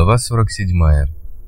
Глава 47.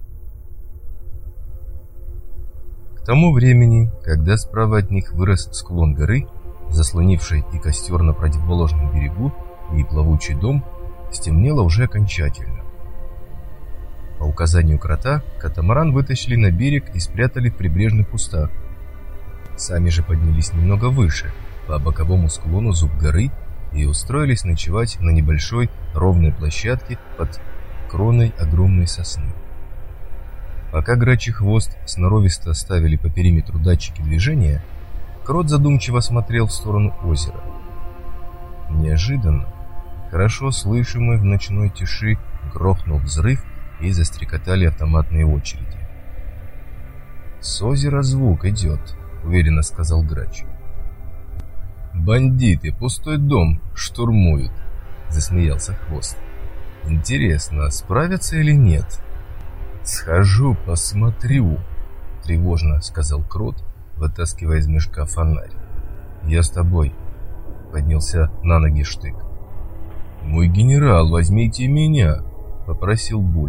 К тому времени, когда справа от них вырос склон горы, заслонивший и костер на противоположном берегу, и плавучий дом, стемнело уже окончательно. По указанию крота, катамаран вытащили на берег и спрятали в прибрежных кустах. Сами же поднялись немного выше, по боковому склону зуб горы, и устроились ночевать на небольшой ровной площадке под кроной огромной сосны. Пока Грачий Хвост сноровисто ставили по периметру датчики движения, Крот задумчиво смотрел в сторону озера. Неожиданно, хорошо слышимый в ночной тиши, грохнул взрыв, и застрекотали автоматные очереди. «С озера звук идет», — уверенно сказал Грач. «Бандиты пустой дом штурмуют», — засмеялся Хвост. «Интересно, справятся или нет?» «Схожу, посмотрю», — тревожно сказал Крот, вытаскивая из мешка фонарь. «Я с тобой», — поднялся на ноги Штык. «Мой генерал, возьмите меня», — попросил Буль.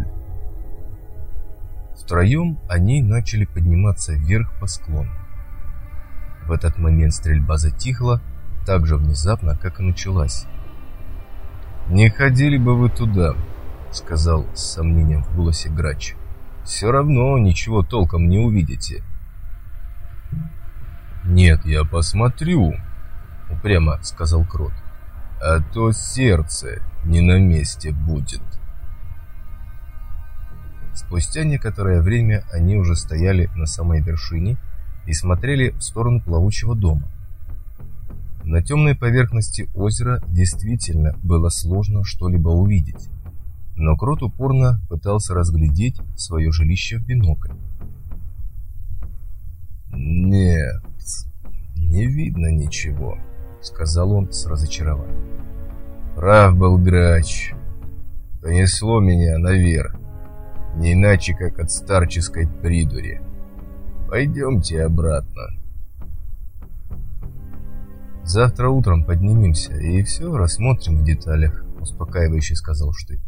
Втроем они начали подниматься вверх по склону. В этот момент стрельба затихла так же внезапно, как и началась. «Не ходили бы вы туда», — сказал с сомнением в голосе Грач. «Все равно ничего толком не увидите». «Нет, я посмотрю», — упрямо сказал Крот. «А то сердце не на месте будет». Спустя некоторое время они уже стояли на самой вершине и смотрели в сторону плавучего дома. На темной поверхности озера действительно было сложно что-либо увидеть, но Крот упорно пытался разглядеть свое жилище в бинокль. «Нет, не видно ничего», — сказал он с разочарованием. «Прав был Грач. Понесло меня наверх, не иначе, как от старческой придури. Пойдемте обратно». «Завтра утром поднимемся и все рассмотрим в деталях», — успокаивающе сказал Штык.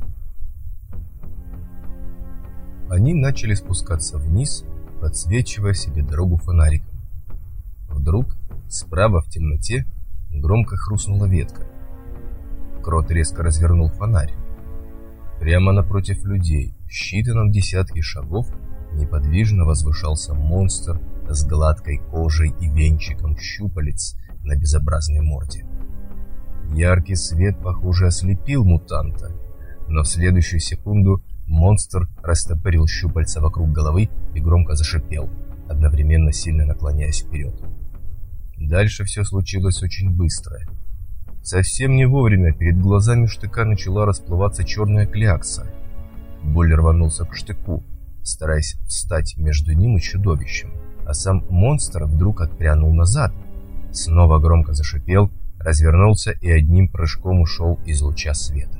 Они начали спускаться вниз, подсвечивая себе дорогу фонариком. Вдруг справа в темноте громко хрустнула ветка. Крот резко развернул фонарь. Прямо напротив людей, в считанном десятке шагов, неподвижно возвышался монстр с гладкой кожей и венчиком щупалец на безобразной морде. Яркий свет, похоже, ослепил мутанта, но в следующую секунду монстр растопырил щупальца вокруг головы и громко зашипел, одновременно сильно наклоняясь вперед. Дальше все случилось очень быстро. Совсем не вовремя перед глазами Штыка начала расплываться черная клякса. Буль рванулся к Штыку, стараясь встать между ним и чудовищем, а сам монстр вдруг отпрянул назад, снова громко зашипел, развернулся и одним прыжком ушел из луча света.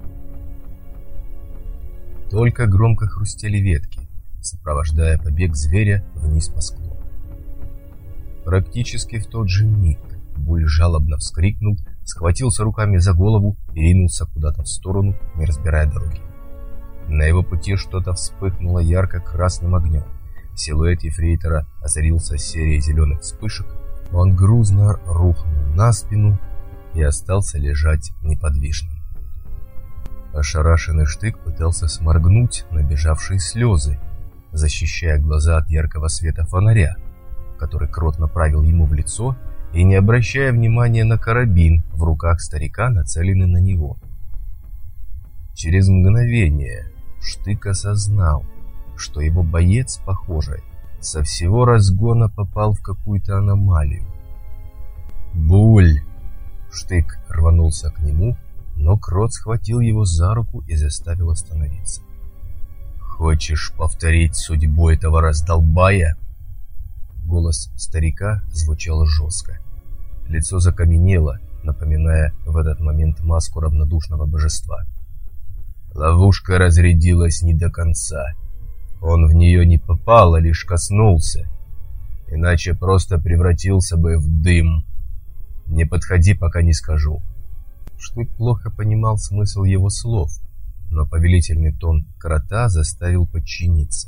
Только громко хрустели ветки, сопровождая побег зверя вниз по склону. Практически в тот же миг Буль жалобно вскрикнул, схватился руками за голову и ринулся куда-то в сторону, не разбирая дороги. На его пути что-то вспыхнуло ярко-красным огнем. Силуэт ефрейтора озарился серией зеленых вспышек. Он грузно рухнул на спину и остался лежать неподвижным. Ошарашенный Штык пытался сморгнуть набежавшие слезы, защищая глаза от яркого света фонаря, который Крот направил ему в лицо, и не обращая внимания на карабин в руках старика, нацеленный на него. Через мгновение Штык осознал, что его боец, похоже, со всего разгона попал в какую-то аномалию. «Буль!» Штык рванулся к нему, но Крот схватил его за руку и заставил остановиться. «Хочешь повторить судьбу этого раздолбая?» Голос старика звучал жестко. Лицо закаменело, напоминая в этот момент маску равнодушного божества. Ловушка разрядилась не до конца. Он в нее не попал, а лишь коснулся. Иначе просто превратился бы в дым. Не подходи, пока не скажу. Штык плохо понимал смысл его слов, но повелительный тон крота заставил подчиниться.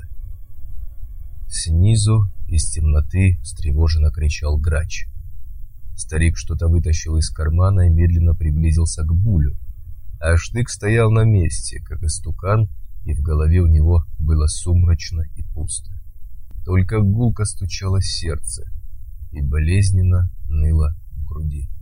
Снизу из темноты встревоженно кричал грач. Старик что-то вытащил из кармана и медленно приблизился к Булю. А Штык стоял на месте, как истукан, и в голове у него было сумрачно и пусто. Только гулко стучало сердце и болезненно ныло в груди.